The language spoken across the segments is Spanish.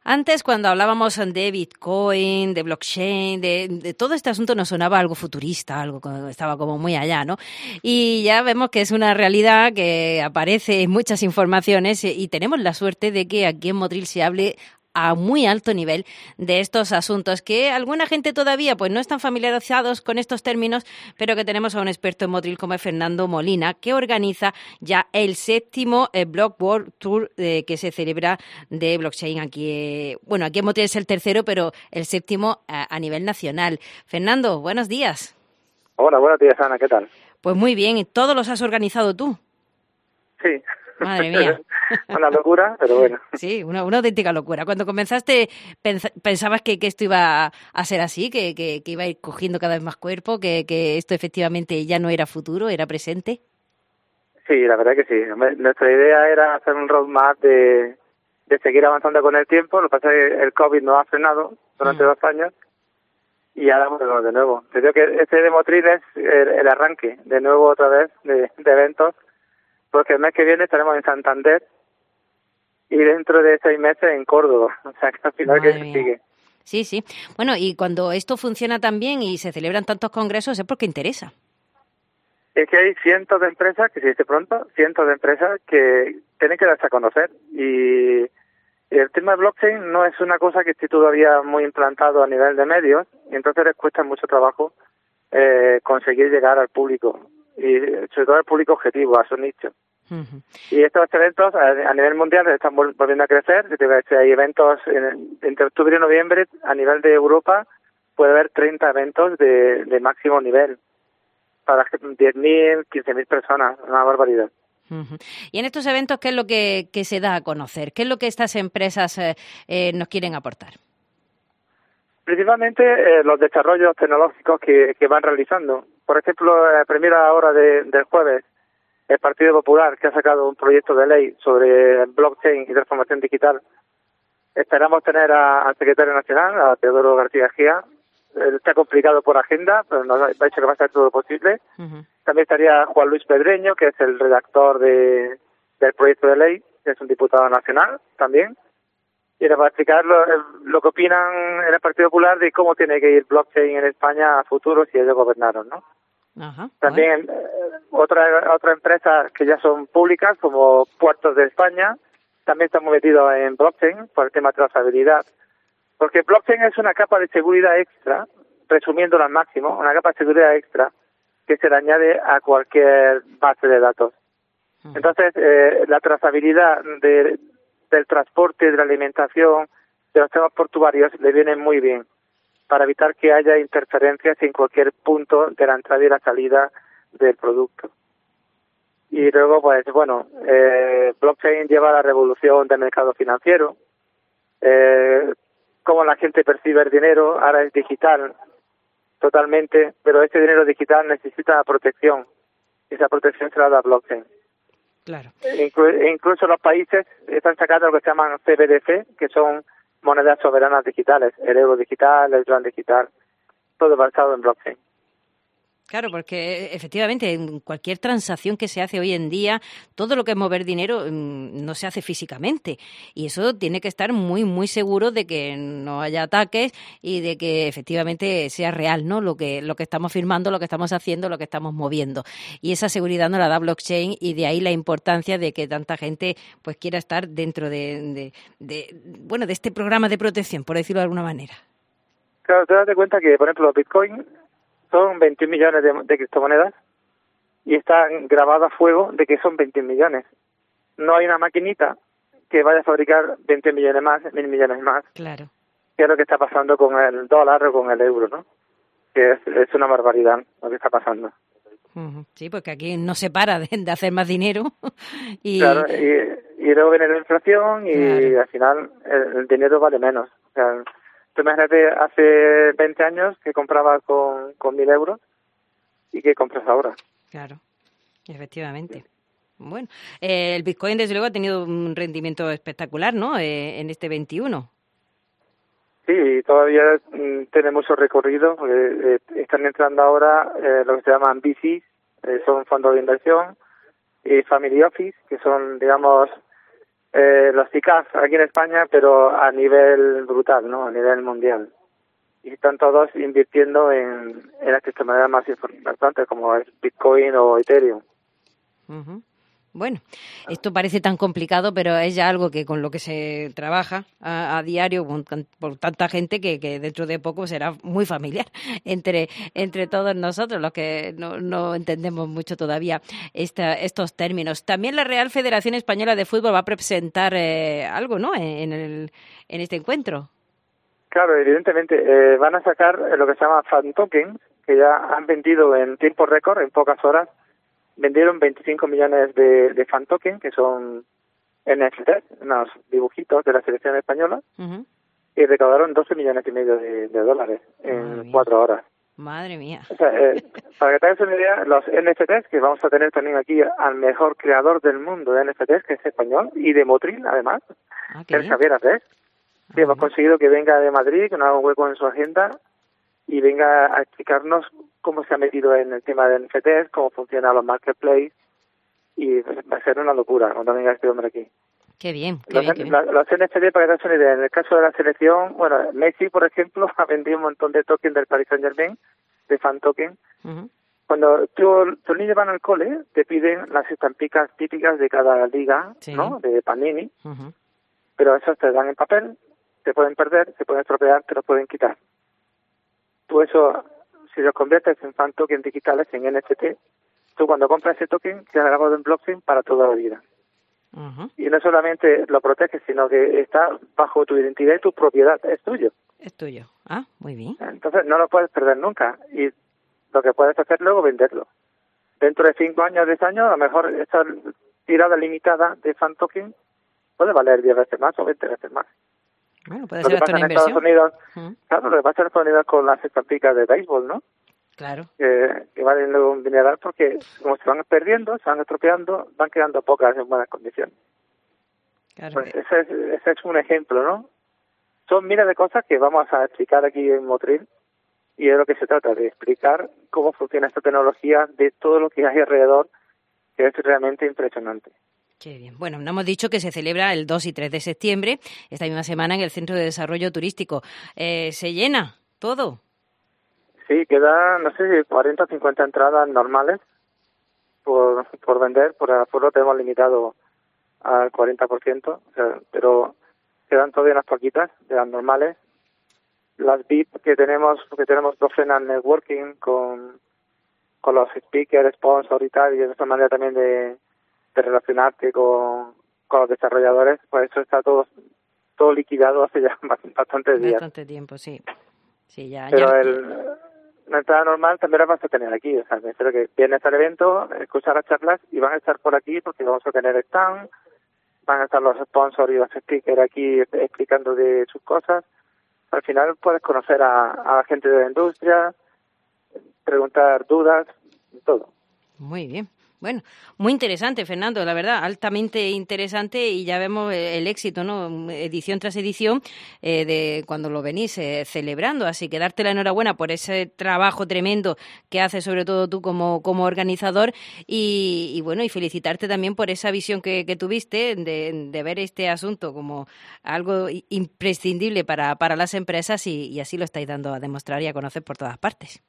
Antes, cuando hablábamos de Bitcoin, de blockchain, de todo este asunto, nos sonaba algo futurista, algo que estaba como muy allá, ¿no? Y ya vemos que es una realidad que aparece en muchas informaciones y tenemos la suerte de que aquí en Motril se hable a muy alto nivel de estos asuntos, que alguna gente todavía pues no están familiarizados con estos términos, pero que tenemos a un experto en Motril como es Fernando Molina, que organiza ya el 7º Block World Tour que se celebra de blockchain aquí. Bueno, aquí en Motril es el 3º, pero el 7º a nivel nacional. Fernando, buenos días. Hola, buenos días, Ana, ¿qué tal? Pues muy bien, ¿y todos los has organizado tú? Sí. Madre mía. Una locura, pero bueno. Sí, una auténtica locura. Cuando comenzaste, ¿pensabas que esto iba a ser así, que iba a ir cogiendo cada vez más cuerpo, que esto efectivamente ya no era futuro, era presente? Sí, la verdad que sí. Nuestra idea era hacer un roadmap de seguir avanzando con el tiempo. Lo que pasa es que el COVID nos ha frenado durante 2 años y ahora volvemos de nuevo. Te digo que este de Motril es el arranque de nuevo otra vez de eventos, porque el mes que viene estaremos en Santander y dentro de 6 meses en Córdoba. O sea, que al final que sigue. Sí, sí. Bueno, y cuando esto funciona tan bien y se celebran tantos congresos es porque interesa. Es que hay cientos de empresas, que se dice pronto, cientos de empresas que tienen que darse a conocer. Y el tema de blockchain no es una cosa que esté todavía muy implantado a nivel de medios, y entonces les cuesta mucho trabajo conseguir llegar al público, y sobre todo al público objetivo, a su nicho. Y estos eventos a nivel mundial están volviendo a crecer. Hay eventos entre octubre y noviembre a nivel de Europa, puede haber 30 eventos de máximo nivel para 10.000, 15.000 personas, una barbaridad. Y en estos eventos, ¿qué es lo que se da a conocer? ¿Qué es lo que estas empresas nos quieren aportar? Principalmente los desarrollos tecnológicos que van realizando. Por ejemplo, a primera hora del jueves, el Partido Popular, que ha sacado un proyecto de ley sobre blockchain y transformación digital. Esperamos tener al secretario nacional, a Teodoro García Gía. Está complicado por agenda, pero nos ha dicho que va a hacer todo lo posible. También estaría Juan Luis Pedreño, que es el redactor del proyecto de ley, que es un diputado nacional también. Y nos va a explicar lo que opinan en el Partido Popular de cómo tiene que ir blockchain en España a futuro si ellos gobernaron, ¿no? También otra empresa que ya son públicas, como Puertos de España, también estamos metidos en blockchain por el tema de trazabilidad. Porque blockchain es una capa de seguridad extra, resumiéndolo al máximo, una capa de seguridad extra que se le añade a cualquier base de datos. Entonces, la trazabilidad del transporte, de la alimentación, de los temas portuarios le viene muy bien para evitar que haya interferencias en cualquier punto de la entrada y la salida del producto. Y luego, pues bueno, blockchain lleva a la revolución del mercado financiero, cómo la gente percibe el dinero, ahora es digital totalmente, pero este dinero digital necesita protección, y esa protección se la da blockchain. Claro. Incluso los países están sacando lo que se llaman CBDC, que son monedas soberanas digitales, el euro digital, el yuan digital, todo basado en blockchain. Claro, porque efectivamente en cualquier transacción que se hace hoy en día, todo lo que es mover dinero no se hace físicamente, y eso tiene que estar muy, muy seguro de que no haya ataques y de que efectivamente sea real, ¿no? Lo que estamos firmando, lo que estamos haciendo, lo que estamos moviendo. Y esa seguridad nos la da blockchain, y de ahí la importancia de que tanta gente pues quiera estar dentro de este programa de protección, por decirlo de alguna manera. Claro, te das cuenta que, por ejemplo, Bitcoin son 21 millones de criptomonedas y están grabadas a fuego de que son 21 millones. No hay una maquinita que vaya a fabricar 20 millones más, 1.000 millones más. Claro. Que es lo que está pasando con el dólar o con el euro, ¿no? Que es una barbaridad lo que está pasando. Sí, porque aquí no se para de hacer más dinero. Claro, y luego viene la inflación y al final el dinero vale menos. O sea, tú imagínate, hace 20 años que comprabas con 1.000 euros y que compras ahora. Claro, efectivamente. Bueno, el Bitcoin desde luego ha tenido un rendimiento espectacular, ¿no? En este 21. Sí, todavía tiene mucho recorrido. Están entrando ahora lo que se llaman VCs, son fondos de inversión, y Family Office, que son, digamos, los CICAF aquí en España, pero a nivel brutal, ¿no? A nivel mundial. Y están todos invirtiendo en las criptomonedas más importantes, como es Bitcoin o Ethereum. Uh-huh. Bueno, esto parece tan complicado, pero es ya algo que con lo que se trabaja a diario por tanta gente que dentro de poco será muy familiar entre todos nosotros, los que no entendemos mucho todavía estos términos. También la Real Federación Española de Fútbol va a presentar algo, ¿no?, en este encuentro. Claro, evidentemente van a sacar lo que se llama fan tokens, que ya han vendido en tiempo récord, en pocas horas. Vendieron 25 millones de fan tokens, que son NFTs, unos dibujitos de la selección española, uh-huh, y recaudaron 12 millones y medio de dólares en 4 horas. Madre mía. O sea, para que te hagas una idea, los NFTs, que vamos a tener también aquí al mejor creador del mundo de NFTs, que es español, y de Motril, además, que es Javier Arrés. Sí, hemos conseguido que venga de Madrid, que nos haga un hueco en su agenda y venga a explicarnos cómo se ha metido en el tema de NFTs, cómo funcionan los marketplaces, y va a ser una locura cuando venga este hombre aquí. Qué bien, Los NFT, para que te hagas una idea, en el caso de la selección, bueno, Messi, por ejemplo, ha vendido un montón de tokens del Paris Saint-Germain, de fan token. Uh-huh. Cuando tus niños van al cole, te piden las estampicas típicas de cada liga, sí, ¿no?, de Panini, uh-huh, pero esos te dan en papel, se pueden perder, se pueden estropear, te los pueden quitar. Tú eso, si los conviertes en fan token digitales, en NFT, tú cuando compras ese token queda grabado en blockchain para toda la vida. Uh-huh. Y no solamente lo proteges, sino que está bajo tu identidad y tu propiedad, es tuyo. Es tuyo. Ah, muy bien. Entonces no lo puedes perder nunca y lo que puedes hacer luego es venderlo. Dentro de 5 años, 10 años, a lo mejor esa tirada limitada de fan token puede valer 10 veces más o 20 veces más. Bueno, puede ser hasta una inversión. Estados Unidos, claro, lo que pasa en Estados Unidos con las estampicas de béisbol, ¿no? Claro. Que valen luego un dineral porque como se van perdiendo, se van estropeando, van quedando pocas en buenas condiciones. Claro. Pues ese es un ejemplo, ¿no? Son miles de cosas que vamos a explicar aquí en Motril y es lo que se trata, de explicar cómo funciona esta tecnología, de todo lo que hay alrededor, que es realmente impresionante. Qué bien. Bueno, nos hemos dicho que se celebra el 2 y 3 de septiembre, esta misma semana, en el Centro de Desarrollo Turístico. ¿Se llena todo? Sí, queda, no sé, 40 o 50 entradas normales por vender. Por aforo tenemos limitado al 40%, o sea, pero quedan todavía unas poquitas de las normales. Las VIP que tenemos Professional Networking con los speakers, sponsors y tal, y de esta manera también de relacionarte con los desarrolladores, pues eso está todo liquidado hace ya bastantes días. Bastante tiempo, sí. Sí, ya. Pero la entrada normal también la vas a tener aquí, o sea, me espero que vienes al evento, escuchar las charlas y van a estar por aquí porque vamos a tener stand, van a estar los sponsors y los speakers aquí explicando de sus cosas. Al final puedes conocer a la gente de la industria, preguntar dudas, todo. Muy bien. Bueno, muy interesante, Fernando, la verdad, altamente interesante y ya vemos el éxito, ¿no? Edición tras edición de cuando lo venís celebrando. Así que darte la enhorabuena por ese trabajo tremendo que haces, sobre todo tú como organizador y bueno, y felicitarte también por esa visión que tuviste de ver este asunto como algo imprescindible para las empresas y así lo estáis dando a demostrar y a conocer por todas partes.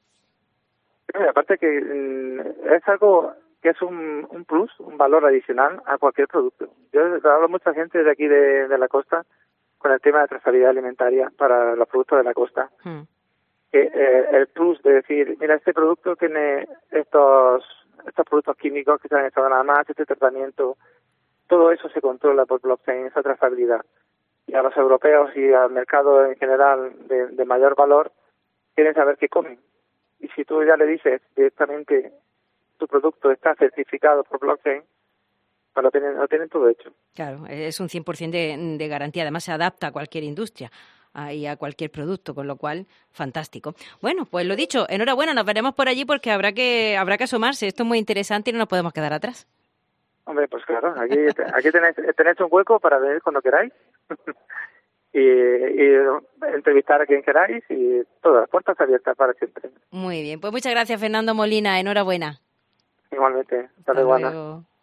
Aparte que es algo que es un plus, un valor adicional a cualquier producto. Yo hablo a mucha gente de aquí de la costa con el tema de trazabilidad alimentaria para los productos de la costa. Que el plus de decir, mira, este producto tiene estos productos químicos que se han echado nada más, este tratamiento, todo eso se controla por blockchain, esa trazabilidad. Y a los europeos y al mercado en general de mayor valor quieren saber qué comen. Y si tú ya le dices directamente tu producto está certificado por blockchain, pues lo tienen todo hecho. Claro, es un 100% de garantía. Además, se adapta a cualquier industria y a cualquier producto, con lo cual, fantástico. Bueno, pues lo dicho, enhorabuena, nos veremos por allí porque habrá que asomarse. Esto es muy interesante y no nos podemos quedar atrás. Hombre, pues claro, aquí tenéis un hueco para venir cuando queráis y entrevistar a quien queráis y todas las puertas abiertas para siempre. Muy bien, pues muchas gracias, Fernando Molina, enhorabuena. Igualmente, hasta luego.